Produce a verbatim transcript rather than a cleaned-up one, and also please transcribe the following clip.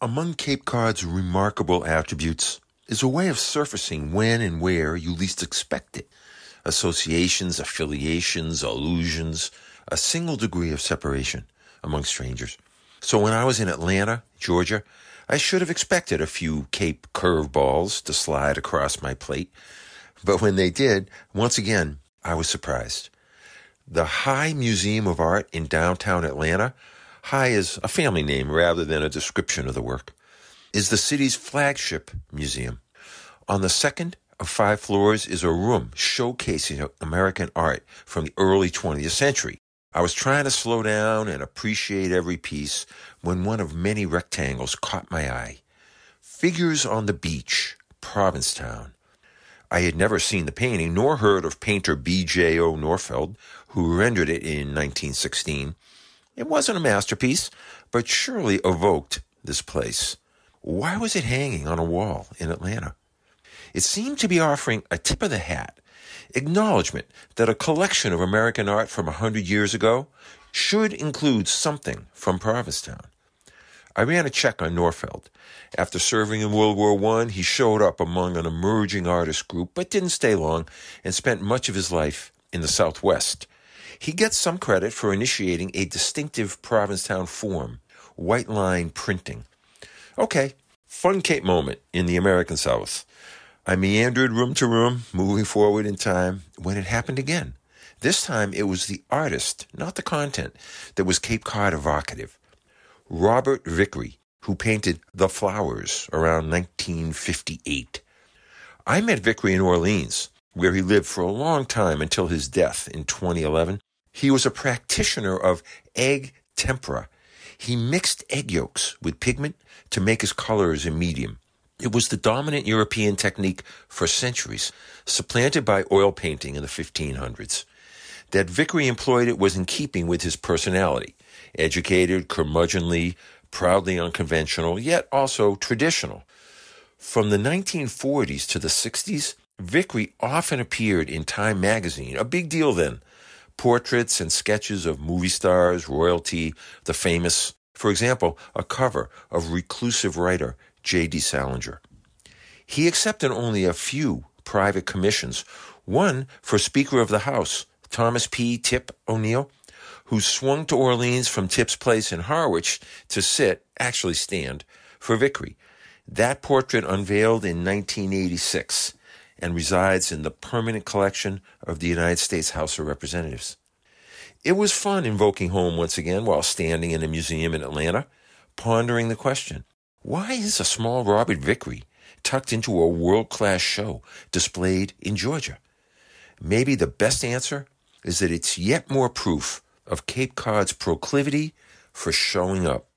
Among Cape Cod's remarkable attributes is a way of surfacing when and where you least expect it. Associations, affiliations, allusions, a single degree of separation among strangers. So when I was in Atlanta, Georgia, I should have expected a few Cape curveballs to slide across my plate. But when they did, once again, I was surprised. The High Museum of Art in downtown Atlanta, High is a family name rather than a description of the work, is the city's flagship museum. On the second of five floors is a room showcasing American art from the early twentieth century. I was trying to slow down and appreciate every piece when one of many rectangles caught my eye. Figures on the Beach, Provincetown. I had never seen the painting nor heard of painter B J O Norfeld, who rendered it in nineteen sixteen. It wasn't a masterpiece, but surely evoked this place. Why was it hanging on a wall in Atlanta? It seemed to be offering a tip of the hat, acknowledgement that a collection of American art from a hundred years ago should include something from Provincetown. I ran a check on Norfeld. After serving in World War One, he showed up among an emerging artist group, but didn't stay long and spent much of his life in the Southwest. He gets some credit for initiating a distinctive Provincetown form, white line printing. Okay, fun Cape moment in the American South. I meandered room to room, moving forward in time, when it happened again. This time it was the artist, not the content, that was Cape Cod evocative. Robert Vickery, who painted The Flowers around nineteen fifty-eight. I met Vickery in Orleans, where he lived for a long time until his death in twenty eleven. He was a practitioner of egg tempera. He mixed egg yolks with pigment to make his colors a medium. It was the dominant European technique for centuries, supplanted by oil painting in the fifteen hundreds. That Vickery employed it was in keeping with his personality, educated, curmudgeonly, proudly unconventional, yet also traditional. From the nineteen forties to the sixties, Vickery often appeared in Time magazine, a big deal then. Portraits and sketches of movie stars, royalty, the famous. For example, a cover of reclusive writer J D Salinger. He accepted only a few private commissions, one for Speaker of the House, Thomas P. Tip O'Neill, who swung to Orleans from Tip's place in Harwich to sit, actually stand, for Vickery. That portrait unveiled in nineteen eighty-six and resides in the permanent collection of the United States House of Representatives. It was fun invoking home once again while standing in a museum in Atlanta, pondering the question, why is a small Robert Vickery tucked into a world-class show displayed in Georgia? Maybe the best answer is that it's yet more proof of Cape Cod's proclivity for showing up.